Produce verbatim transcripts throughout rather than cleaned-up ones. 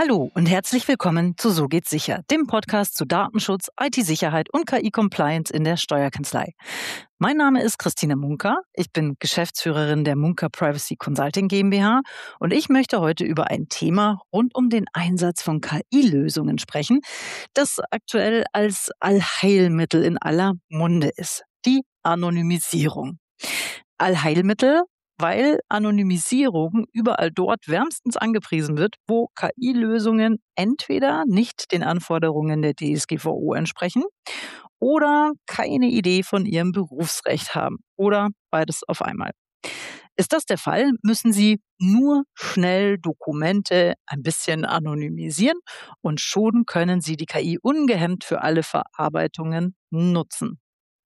Hallo und herzlich willkommen zu So geht's sicher, dem Podcast zu Datenschutz, I T-Sicherheit und K I-Compliance in der Steuerkanzlei. Mein Name ist Christine Munker, ich bin Geschäftsführerin der Munker Privacy Consulting GmbH und ich möchte heute über ein Thema rund um den Einsatz von K I-Lösungen sprechen, das aktuell als Allheilmittel in aller Munde ist, die Anonymisierung. Allheilmittel, weil Anonymisierung überall dort wärmstens angepriesen wird, wo K I-Lösungen entweder nicht den Anforderungen der D S G V O entsprechen oder keine Idee von ihrem Berufsrecht haben oder beides auf einmal. Ist das der Fall, müssen Sie nur schnell Dokumente ein bisschen anonymisieren und schon können Sie die K I ungehemmt für alle Verarbeitungen nutzen.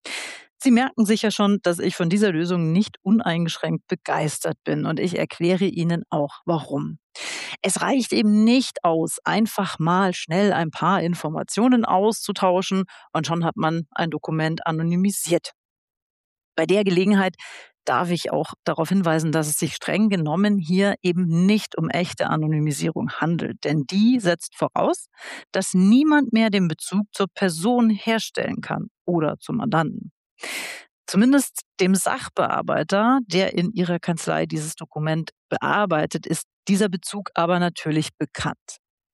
Sie merken sicher schon, dass ich von dieser Lösung nicht uneingeschränkt begeistert bin und ich erkläre Ihnen auch warum. Es reicht eben nicht aus, einfach mal schnell ein paar Informationen auszutauschen und schon hat man ein Dokument anonymisiert. Bei der Gelegenheit darf ich auch darauf hinweisen, dass es sich streng genommen hier eben nicht um echte Anonymisierung handelt, denn die setzt voraus, dass niemand mehr den Bezug zur Person herstellen kann oder zum Mandanten. Zumindest dem Sachbearbeiter, der in Ihrer Kanzlei dieses Dokument bearbeitet, ist dieser Bezug aber natürlich bekannt.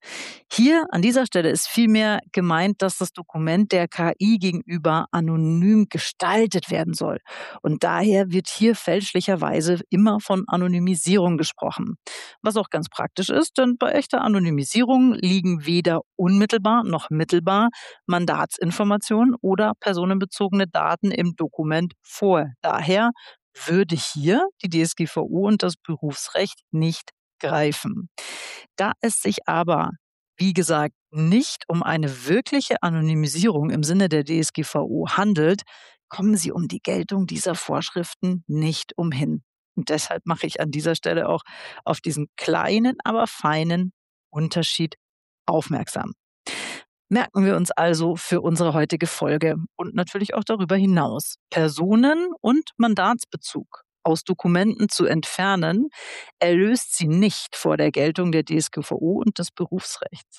Hier an dieser Stelle ist vielmehr gemeint, dass das Dokument der K I gegenüber anonym gestaltet werden soll. Und daher wird hier fälschlicherweise immer von Anonymisierung gesprochen. Was auch ganz praktisch ist, denn bei echter Anonymisierung liegen weder unmittelbar noch mittelbar Mandatsinformationen oder personenbezogene Daten im Dokument vor. Daher würde hier die D S G V O und das Berufsrecht nicht greifen. Da es sich aber, wie gesagt, nicht um eine wirkliche Anonymisierung im Sinne der D S G V O handelt, kommen Sie um die Geltung dieser Vorschriften nicht umhin. Und deshalb mache ich an dieser Stelle auch auf diesen kleinen, aber feinen Unterschied aufmerksam. Merken wir uns also für unsere heutige Folge und natürlich auch darüber hinaus. Personen- und Mandatsbezug aus Dokumenten zu entfernen, erlöst sie nicht vor der Geltung der D S G V O und des Berufsrechts.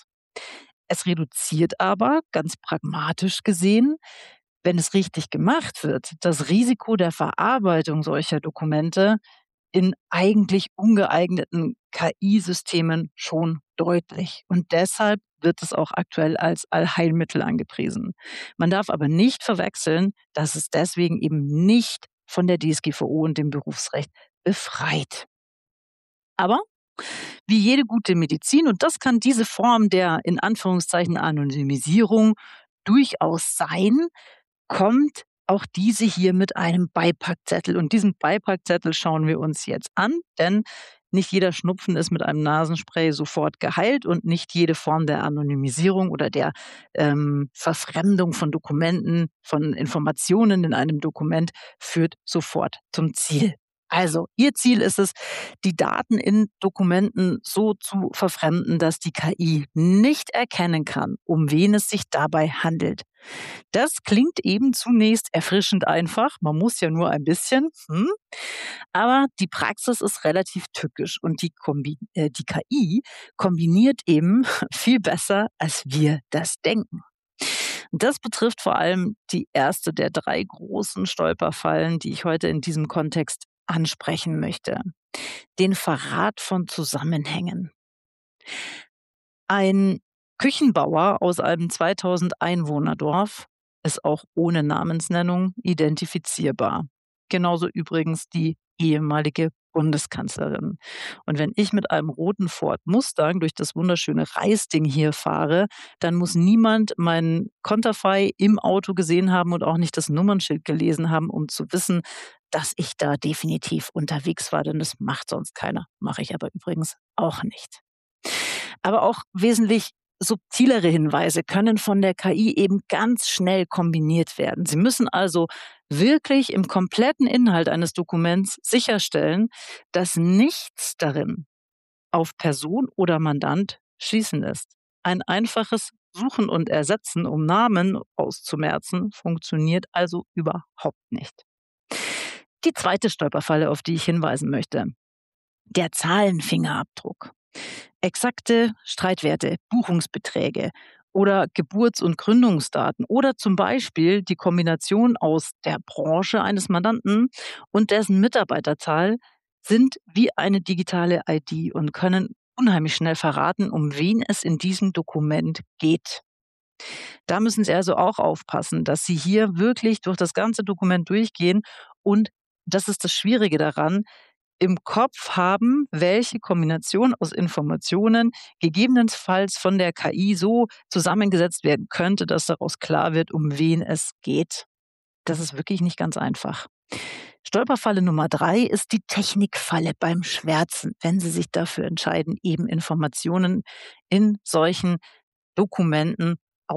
Es reduziert aber, ganz pragmatisch gesehen, wenn es richtig gemacht wird, das Risiko der Verarbeitung solcher Dokumente in eigentlich ungeeigneten K I-Systemen schon deutlich. Und deshalb wird es auch aktuell als Allheilmittel angepriesen. Man darf aber nicht verwechseln, dass es deswegen eben nicht von der D S G V O und dem Berufsrecht befreit. Aber wie jede gute Medizin, und das kann diese Form der in Anführungszeichen Anonymisierung durchaus sein, kommt auch diese hier mit einem Beipackzettel. Und diesen Beipackzettel schauen wir uns jetzt an, denn nicht jeder Schnupfen ist mit einem Nasenspray sofort geheilt und nicht jede Form der Anonymisierung oder der ähm, Verfremdung von Dokumenten, von Informationen in einem Dokument führt sofort zum Ziel. Also, Ihr Ziel ist es, die Daten in Dokumenten so zu verfremden, dass die K I nicht erkennen kann, um wen es sich dabei handelt. Das klingt eben zunächst erfrischend einfach, man muss ja nur ein bisschen, hm? Aber die Praxis ist relativ tückisch und die, Kombi äh, die K I kombiniert eben viel besser, als wir das denken. Das betrifft vor allem die erste der drei großen Stolperfallen, die ich heute in diesem Kontext ansprechen möchte. Den Verrat von Zusammenhängen. Ein Küchenbauer aus einem zweitausend Einwohnerdorf ist auch ohne Namensnennung identifizierbar. Genauso übrigens die ehemalige Bundeskanzlerin. Und wenn ich mit einem roten Ford Mustang durch das wunderschöne Reisding hier fahre, dann muss niemand mein Konterfei im Auto gesehen haben und auch nicht das Nummernschild gelesen haben, um zu wissen, dass ich da definitiv unterwegs war, denn das macht sonst keiner. Mache ich aber übrigens auch nicht. Aber auch wesentlich subtilere Hinweise können von der K I eben ganz schnell kombiniert werden. Sie müssen also wirklich im kompletten Inhalt eines Dokuments sicherstellen, dass nichts darin auf Person oder Mandant schließen lässt. Ein einfaches Suchen und Ersetzen, um Namen auszumerzen, funktioniert also überhaupt nicht. Die zweite Stolperfalle, auf die ich hinweisen möchte: der Zahlenfingerabdruck. Exakte Streitwerte, Buchungsbeträge oder Geburts- und Gründungsdaten oder zum Beispiel die Kombination aus der Branche eines Mandanten und dessen Mitarbeiterzahl sind wie eine digitale I D und können unheimlich schnell verraten, um wen es in diesem Dokument geht. Da müssen Sie also auch aufpassen, dass Sie hier wirklich durch das ganze Dokument durchgehen und das ist das Schwierige daran, im Kopf haben, welche Kombination aus Informationen gegebenenfalls von der K I so zusammengesetzt werden könnte, dass daraus klar wird, um wen es geht. Das ist wirklich nicht ganz einfach. Stolperfalle Nummer drei ist die Technikfalle beim Schwärzen, wenn Sie sich dafür entscheiden, eben Informationen in solchen Dokumenten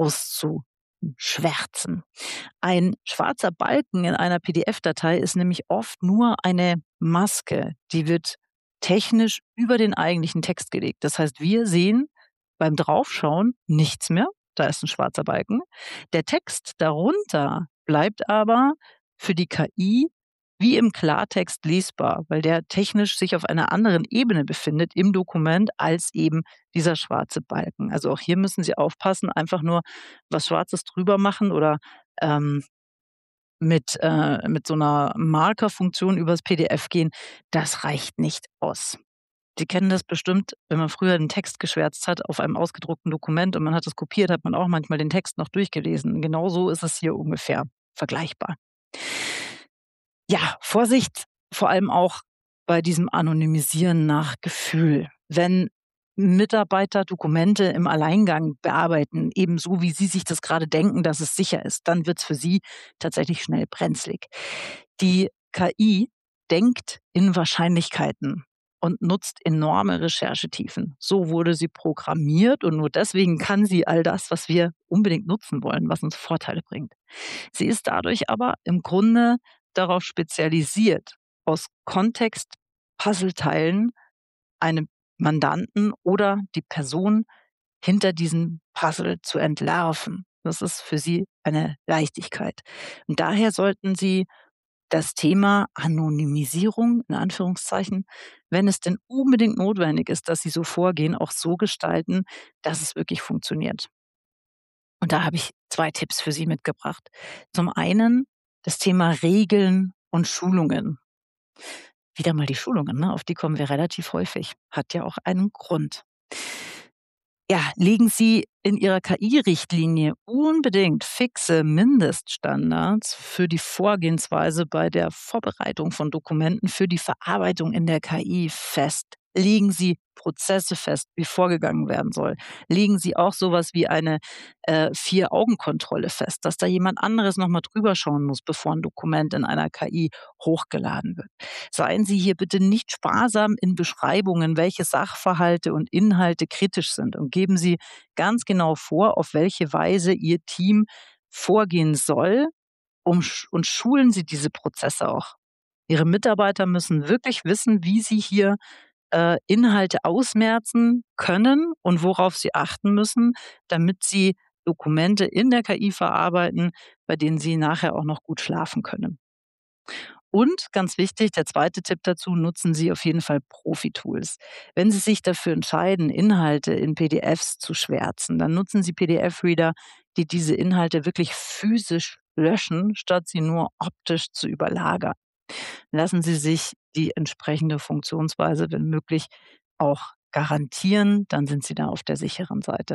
auszuschwärzen. Ein schwarzer Balken in einer P D F-Datei ist nämlich oft nur eine Maske. Die wird technisch über den eigentlichen Text gelegt. Das heißt, wir sehen beim Draufschauen nichts mehr. Da ist ein schwarzer Balken. Der Text darunter bleibt aber für die K I wie im Klartext lesbar, weil der technisch sich auf einer anderen Ebene befindet im Dokument als eben dieser schwarze Balken. Also auch hier müssen Sie aufpassen, einfach nur was Schwarzes drüber machen oder ähm, mit, äh, mit so einer Markerfunktion übers P D F gehen, das reicht nicht aus. Sie kennen das bestimmt, wenn man früher 'n Text geschwärzt hat auf einem ausgedruckten Dokument und man hat es kopiert, hat man auch manchmal den Text noch durchgelesen. Genauso ist es hier ungefähr vergleichbar. Ja, Vorsicht, vor allem auch bei diesem Anonymisieren nach Gefühl. Wenn Mitarbeiter Dokumente im Alleingang bearbeiten, eben so, wie Sie sich das gerade denken, dass es sicher ist, dann wird's für Sie tatsächlich schnell brenzlig. Die K I denkt in Wahrscheinlichkeiten und nutzt enorme Recherchetiefen. So wurde sie programmiert und nur deswegen kann sie all das, was wir unbedingt nutzen wollen, was uns Vorteile bringt. Sie ist dadurch aber im Grunde darauf spezialisiert, aus Kontext-Puzzleteilen einen Mandanten oder die Person hinter diesem Puzzle zu entlarven. Das ist für sie eine Leichtigkeit. Und daher sollten Sie das Thema Anonymisierung in Anführungszeichen, wenn es denn unbedingt notwendig ist, dass Sie so vorgehen, auch so gestalten, dass es wirklich funktioniert. Und da habe ich zwei Tipps für Sie mitgebracht. Zum einen das Thema Regeln und Schulungen. Wieder mal die Schulungen, ne? Auf die kommen wir relativ häufig. Hat ja auch einen Grund. Ja, legen Sie in Ihrer K I-Richtlinie unbedingt fixe Mindeststandards für die Vorgehensweise bei der Vorbereitung von Dokumenten für die Verarbeitung in der K I fest. Legen Sie Prozesse fest, wie vorgegangen werden soll. Legen Sie auch sowas wie eine äh, Vier-Augen-Kontrolle fest, dass da jemand anderes noch mal drüber schauen muss, bevor ein Dokument in einer K I hochgeladen wird. Seien Sie hier bitte nicht sparsam in Beschreibungen, welche Sachverhalte und Inhalte kritisch sind und geben Sie ganz genau vor, auf welche Weise Ihr Team vorgehen soll, um sch und schulen Sie diese Prozesse auch. Ihre Mitarbeiter müssen wirklich wissen, wie sie hier äh, Inhalte ausmerzen können und worauf sie achten müssen, damit sie Dokumente in der K I verarbeiten, bei denen sie nachher auch noch gut schlafen können. Und ganz wichtig, der zweite Tipp dazu, nutzen Sie auf jeden Fall Profi-Tools. Wenn Sie sich dafür entscheiden, Inhalte in P D Fs zu schwärzen, dann nutzen Sie P D F-Reader, die diese Inhalte wirklich physisch löschen, statt sie nur optisch zu überlagern. Lassen Sie sich die entsprechende Funktionsweise, wenn möglich, auch garantieren, dann sind Sie da auf der sicheren Seite.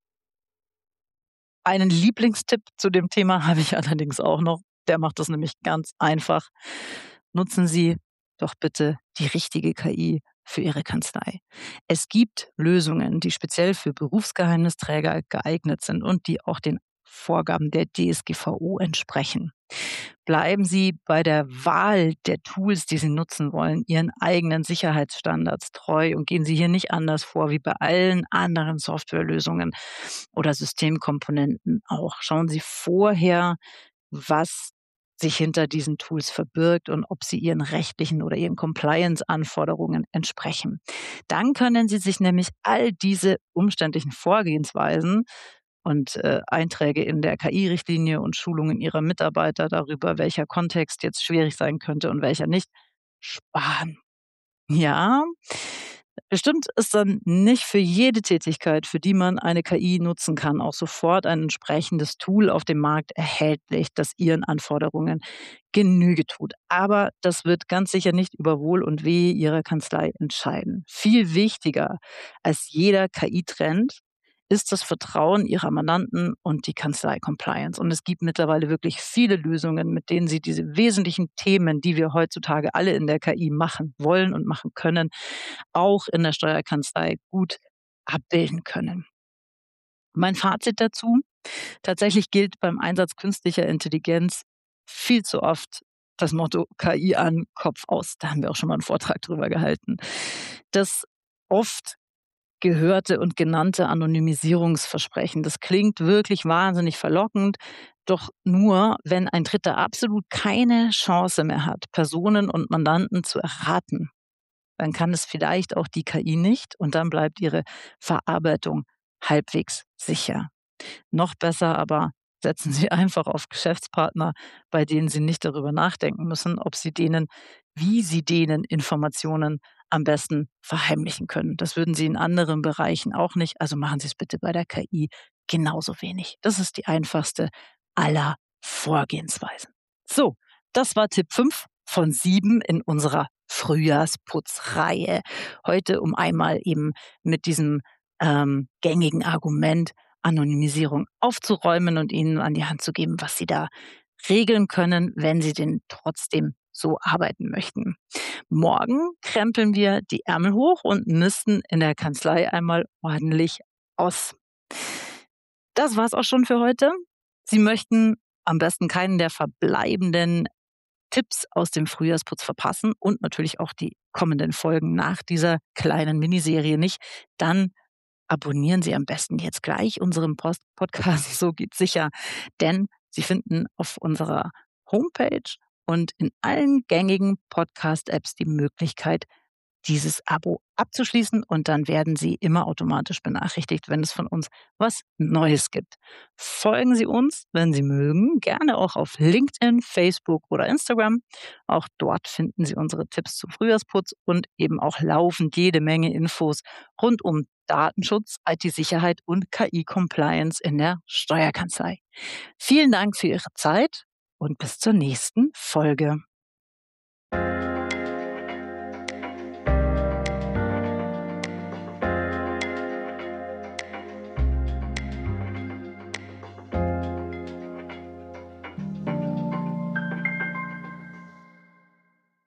Einen Lieblingstipp zu dem Thema habe ich allerdings auch noch. Der macht das nämlich ganz einfach. Nutzen Sie doch bitte die richtige K I für Ihre Kanzlei. Es gibt Lösungen, die speziell für Berufsgeheimnisträger geeignet sind und die auch den Vorgaben der D S G V O entsprechen. Bleiben Sie bei der Wahl der Tools, die Sie nutzen wollen, Ihren eigenen Sicherheitsstandards treu und gehen Sie hier nicht anders vor wie bei allen anderen Softwarelösungen oder Systemkomponenten auch. Schauen Sie vorher, was sich hinter diesen Tools verbirgt und ob sie Ihren rechtlichen oder Ihren Compliance-Anforderungen entsprechen. Dann können Sie sich nämlich all diese umständlichen Vorgehensweisen und äh, Einträge in der K I-Richtlinie und Schulungen Ihrer Mitarbeiter darüber, welcher Kontext jetzt schwierig sein könnte und welcher nicht, sparen. Ja, Bestimmt ist dann nicht für jede Tätigkeit, für die man eine K I nutzen kann, auch sofort ein entsprechendes Tool auf dem Markt erhältlich, das Ihren Anforderungen Genüge tut. Aber das wird ganz sicher nicht über Wohl und Wehe Ihrer Kanzlei entscheiden. Viel wichtiger als jeder K I-Trend ist das Vertrauen Ihrer Mandanten und die Kanzlei-Compliance. Und es gibt mittlerweile wirklich viele Lösungen, mit denen Sie diese wesentlichen Themen, die wir heutzutage alle in der K I machen wollen und machen können, auch in der Steuerkanzlei gut abbilden können. Mein Fazit dazu: Tatsächlich gilt beim Einsatz künstlicher Intelligenz viel zu oft das Motto K I an, Kopf aus. Da haben wir auch schon mal einen Vortrag drüber gehalten. Das oft gehörte und genannte Anonymisierungsversprechen, das klingt wirklich wahnsinnig verlockend, doch nur, wenn ein Dritter absolut keine Chance mehr hat, Personen und Mandanten zu erraten, dann kann es vielleicht auch die K I nicht und dann bleibt ihre Verarbeitung halbwegs sicher. Noch besser aber, setzen Sie einfach auf Geschäftspartner, bei denen Sie nicht darüber nachdenken müssen, ob Sie denen wie Sie denen Informationen am besten verheimlichen können. Das würden Sie in anderen Bereichen auch nicht, also machen Sie es bitte bei der K I genauso wenig. Das ist die einfachste aller Vorgehensweisen. So, das war Tipp fünf von sieben in unserer Frühjahrsputzreihe. Heute, um einmal eben mit diesem ähm, gängigen Argument Anonymisierung aufzuräumen und Ihnen an die Hand zu geben, was Sie da regeln können, wenn Sie denn trotzdem so arbeiten möchten. Morgen krempeln wir die Ärmel hoch und misten in der Kanzlei einmal ordentlich aus. Das war's auch schon für heute. Sie möchten am besten keinen der verbleibenden Tipps aus dem Frühjahrsputz verpassen und natürlich auch die kommenden Folgen nach dieser kleinen Miniserie nicht, dann abonnieren Sie am besten jetzt gleich unseren Post Podcast „So geht's sicher“, denn Sie finden auf unserer Homepage und in allen gängigen Podcast-Apps die Möglichkeit, dieses Abo abzuschließen und dann werden Sie immer automatisch benachrichtigt, wenn es von uns was Neues gibt. Folgen Sie uns, wenn Sie mögen, gerne auch auf LinkedIn, Facebook oder Instagram. Auch dort finden Sie unsere Tipps zum Frühjahrsputz und eben auch laufend jede Menge Infos rund um Datenschutz, I T-Sicherheit und K I-Compliance in der Steuerkanzlei. Vielen Dank für Ihre Zeit und bis zur nächsten Folge.